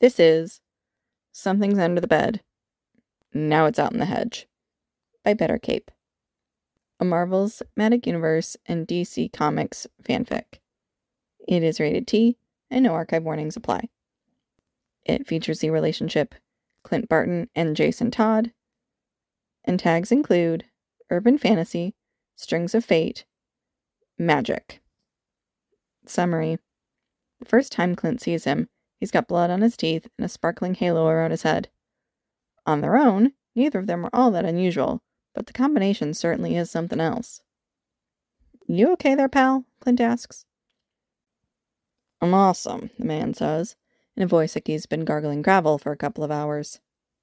This is Something's Under the Bed. Now It's Out in the Hedge by Better Cape. A Marvel's Cinematic Universe and DC Comics fanfic. It is rated T, and no archive warnings apply. It features the relationship Clint Barton and Jason Todd, and tags include urban fantasy, strings of fate, magic. Summary. The first time Clint sees him, he's got blood on his teeth and a sparkling halo around his head. On their own, neither of them are all that unusual, but the combination certainly is something else. "You okay there, pal?" Clint asks. "I'm awesome," the man says, in a voice like he's been gargling gravel for a couple of hours.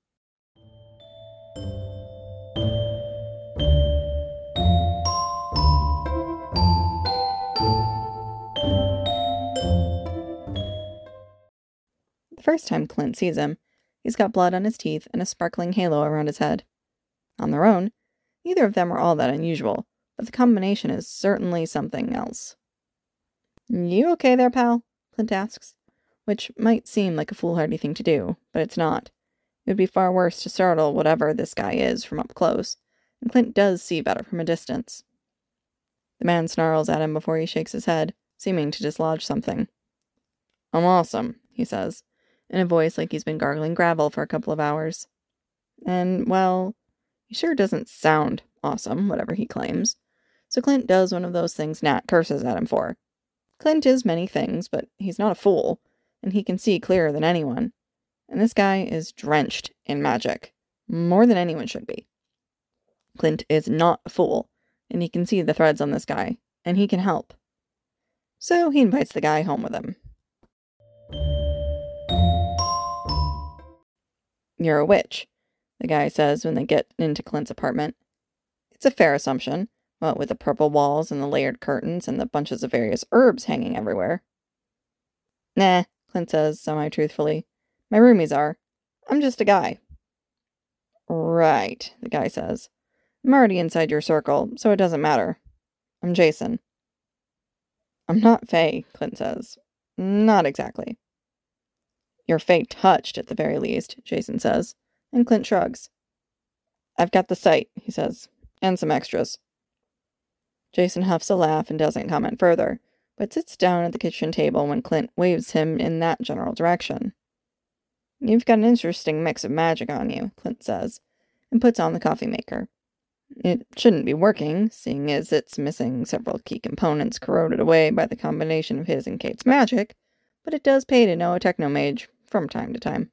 The first time Clint sees him, he's got blood on his teeth and a sparkling halo around his head. On their own, neither of them are all that unusual, but the combination is certainly something else. "You okay there, pal?" Clint asks, which might seem like a foolhardy thing to do, but it's not. It would be far worse to startle whatever this guy is from up close, and Clint does see better from a distance. The man snarls at him before he shakes his head, seeming to dislodge something. "I'm awesome," he says, in a voice like he's been gargling gravel for a couple of hours. And, well, he sure doesn't sound awesome, whatever he claims. So Clint does one of those things Nat curses at him for. Clint is many things, but he's not a fool, and he can see clearer than anyone. And this guy is drenched in magic, more than anyone should be. Clint is not a fool, and he can see the threads on this guy, and he can help. So he invites the guy home with him. "You're a witch," the guy says when they get into Clint's apartment. It's a fair assumption, what with the purple walls and the layered curtains and the bunches of various herbs hanging everywhere. "Nah," Clint says semi-truthfully. "My roomies are. I'm just a guy." "Right," the guy says. "I'm already inside your circle, so it doesn't matter. I'm Jason." "I'm not Faye," Clint says. "Not exactly." "You're Faye-touched, at the very least," Jason says, and Clint shrugs. "I've got the site," he says, "and some extras." Jason huffs a laugh and doesn't comment further, but sits down at the kitchen table when Clint waves him in that general direction. "You've got an interesting mix of magic on you," Clint says, and puts on the coffee maker. It shouldn't be working, seeing as it's missing several key components corroded away by the combination of his and Kate's magic, but it does pay to know a technomage from time to time.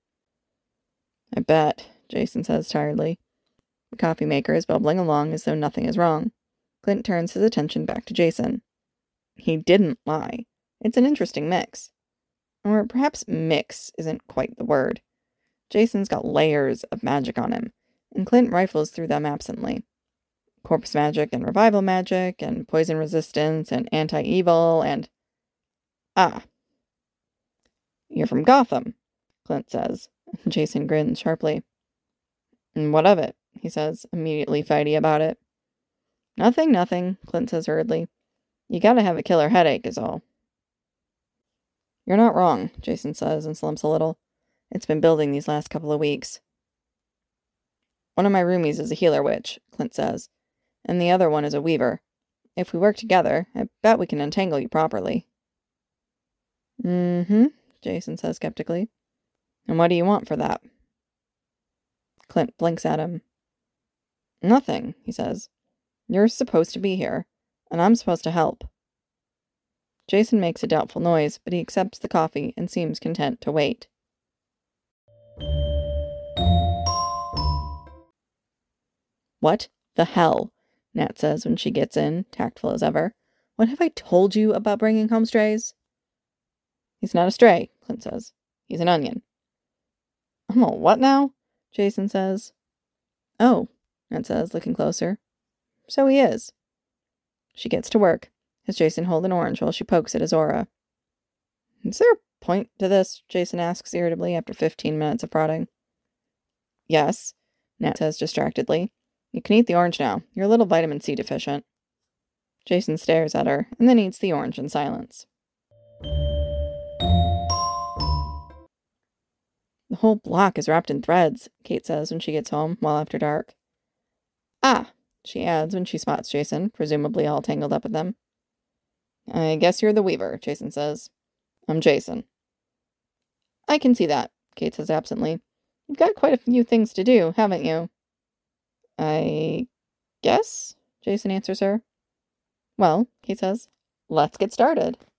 "I bet," Jason says tiredly. The coffee maker is bubbling along as though nothing is wrong. Clint turns his attention back to Jason. He didn't lie. It's an interesting mix. Or perhaps mix isn't quite the word. Jason's got layers of magic on him, and Clint rifles through them absently. Corpse magic and revival magic, and poison resistance, and anti-evil, and... Ah. "You're from Gotham," Clint says. Jason grins sharply. "And what of it?" he says, immediately fighty about it. Nothing, Clint says hurriedly. "You gotta have a killer headache, is all." "You're not wrong," Jason says, and slumps a little. "It's been building these last couple of weeks." "One of my roomies is a healer witch," Clint says, "and the other one is a weaver. If we work together, I bet we can untangle you properly." "Mm-hmm," Jason says skeptically. "And what do you want for that?" Clint blinks at him. "Nothing," he says. "You're supposed to be here, and I'm supposed to help." Jason makes a doubtful noise, but he accepts the coffee and seems content to wait. "What the hell?" Nat says when she gets in, tactful as ever. "What have I told you about bringing home strays?" "He's not a stray," Clint says. "He's an onion." "I'm a what now?" Jason says. "Oh," Nat says, looking closer. "So he is." She gets to work, as Jason holds an orange while she pokes at his aura. "Is there a point to this?" Jason asks irritably after 15 minutes of prodding. "Yes," Nat says distractedly. "You can eat the orange now. You're a little vitamin C deficient." Jason stares at her, and then eats the orange in silence. whole block is wrapped in threads, Kate says when she gets home, well after dark. Ah, she adds when she spots Jason, presumably all tangled up with them. I guess you're the weaver, Jason says. I'm Jason. I can see that, Kate says absently. You've got quite a few things to do, haven't you? I guess, Jason answers her. Well, Kate says, let's get started.